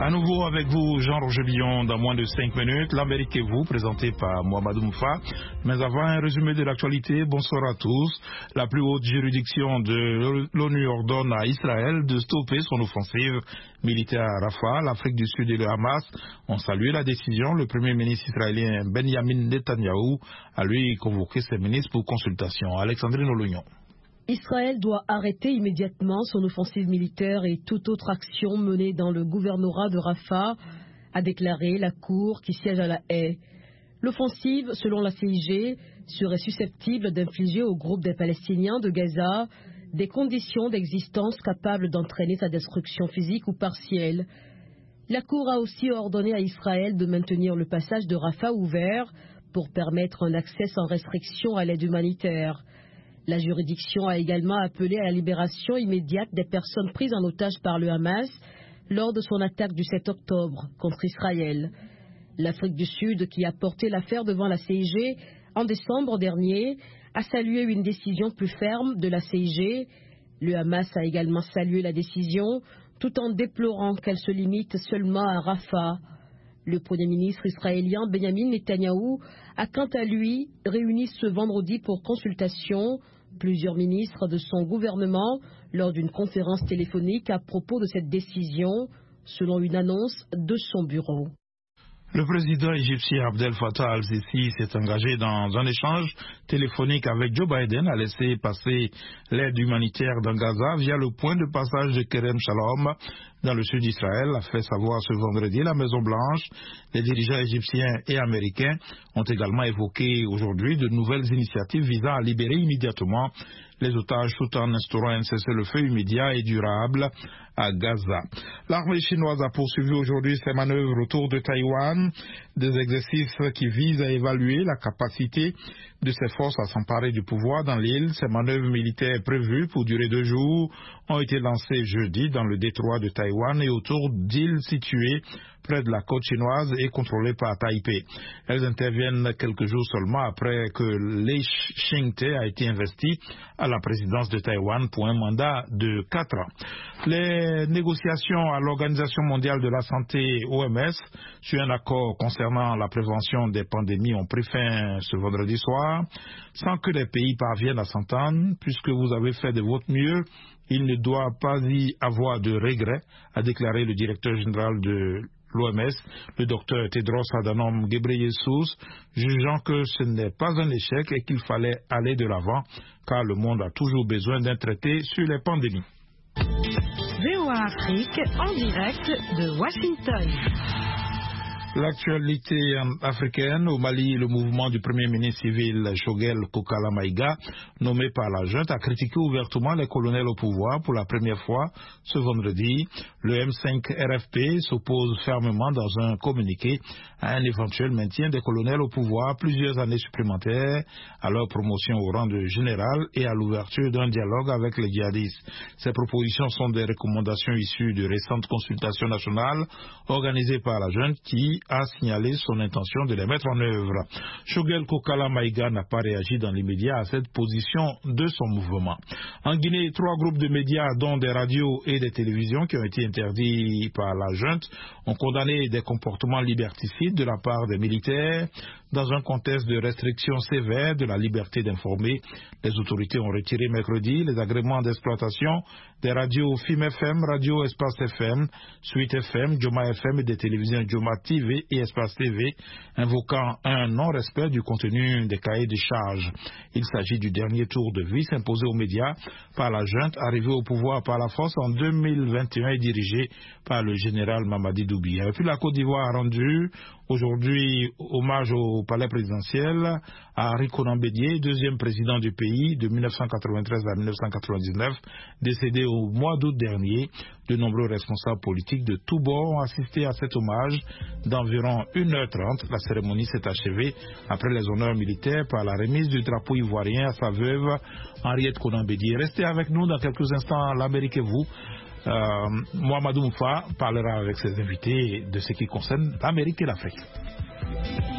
À nouveau avec vous, Jean-Roger Billon, dans moins de 5 minutes. L'Amérique et vous, présenté par Mohamedou Moufa. Mais avant un résumé de l'actualité, bonsoir à tous. La plus haute juridiction de l'ONU ordonne à Israël de stopper son offensive militaire à Rafah. L'Afrique du Sud et le Hamas ont salué la décision. Le premier ministre israélien Benjamin Netanyahou a lui convoqué ses ministres pour consultation. Alexandrine Olognon. Israël doit arrêter immédiatement son offensive militaire et toute autre action menée dans le gouvernorat de Rafah, a déclaré la Cour qui siège à La Haye. L'offensive, selon la CIG, serait susceptible d'infliger au groupe des Palestiniens de Gaza des conditions d'existence capables d'entraîner sa destruction physique ou partielle. La Cour a aussi ordonné à Israël de maintenir le passage de Rafah ouvert pour permettre un accès sans restriction à l'aide humanitaire. La juridiction a également appelé à la libération immédiate des personnes prises en otage par le Hamas lors de son attaque du 7 octobre contre Israël. L'Afrique du Sud, qui a porté l'affaire devant la CIG en décembre dernier, a salué une décision plus ferme de la CIG. Le Hamas a également salué la décision, tout en déplorant qu'elle se limite seulement à Rafah. Le Premier ministre israélien Benjamin Netanyahou a quant à lui réuni ce vendredi pour consultation plusieurs ministres de son gouvernement lors d'une conférence téléphonique à propos de cette décision, selon une annonce de son bureau. Le président égyptien Abdel Fattah al-Sisi s'est engagé dans un échange téléphonique avec Joe Biden à laisser passer l'aide humanitaire dans Gaza via le point de passage de Kerem Shalom dans le sud d'Israël, a fait savoir ce vendredi la Maison-Blanche. Les dirigeants égyptiens et américains ont également évoqué aujourd'hui de nouvelles initiatives visant à libérer immédiatement les otages tout en instaurant un cessez-le-feu immédiat et durable à Gaza. L'armée chinoise a poursuivi aujourd'hui ses manœuvres autour de Taïwan, des exercices qui visent à évaluer la capacité de ses forces à s'emparer du pouvoir dans l'île. Ces manœuvres militaires prévues pour durer 2 jours ont été lancées jeudi dans le détroit de Taïwan et autour d'îles situées près de la côte chinoise et contrôlées par Taipei. Elles interviennent quelques jours seulement après que Lai Ching-te a été investi à la présidence de Taïwan pour un mandat de 4 ans. Les négociations à l'Organisation mondiale de la santé OMS sur un accord concernant la prévention des pandémies ont pris fin ce vendredi soir sans que les pays parviennent à s'entendre. Puisque vous avez fait de votre mieux, il ne doit pas y avoir de regrets, a déclaré le directeur général de l'OMS, le docteur Tedros Adhanom Ghebreyesus, jugeant que ce n'est pas un échec et qu'il fallait aller de l'avant, car le monde a toujours besoin d'un traité sur les pandémies. VOA Afrique en direct de Washington. L'actualité africaine, au Mali, le mouvement du premier ministre civil Choguel Kokala Maïga, nommé par la junte, a critiqué ouvertement les colonels au pouvoir pour la première fois ce vendredi. Le M5 RFP s'oppose fermement dans un communiqué à un éventuel maintien des colonels au pouvoir plusieurs années supplémentaires, à leur promotion au rang de général et à l'ouverture d'un dialogue avec les djihadistes. Ces propositions sont des recommandations issues de récentes consultations nationales organisées par la junte qui a signalé son intention de les mettre en œuvre. Choguel Kokala Maïga n'a pas réagi dans l'immédiat à cette position de son mouvement. En Guinée, 3 groupes de médias, dont des radios et des télévisions qui ont été interdits par la junte, ont condamné des comportements liberticides de la part des militaires. Dans un contexte de restrictions sévères de la liberté d'informer, les autorités ont retiré mercredi les agréments d'exploitation des radios FIM FM, Radio Espace FM, Suite FM, Joma FM et des télévisions Joma TV et Espace TV, invoquant un non-respect du contenu des cahiers de charges. Il s'agit du dernier tour de vis imposé aux médias par la junte, arrivée au pouvoir par la force en 2021 et dirigée par le général Mamadi Doumbouya. Et puis la Côte d'Ivoire a rendu aujourd'hui hommage au palais présidentiel à Henri Konan Bédié, deuxième président du pays de 1993 à 1999, décédé au mois d'août dernier. De nombreux responsables politiques de tous bords ont assisté à cet hommage d'environ 1h30. La cérémonie s'est achevée après les honneurs militaires par la remise du drapeau ivoirien à sa veuve Henriette Konan Bédié. Restez avec nous dans quelques instants, l'Amérique et vous. Mohamedou Moufa parlera avec ses invités de ce qui concerne l'Amérique et l'Afrique.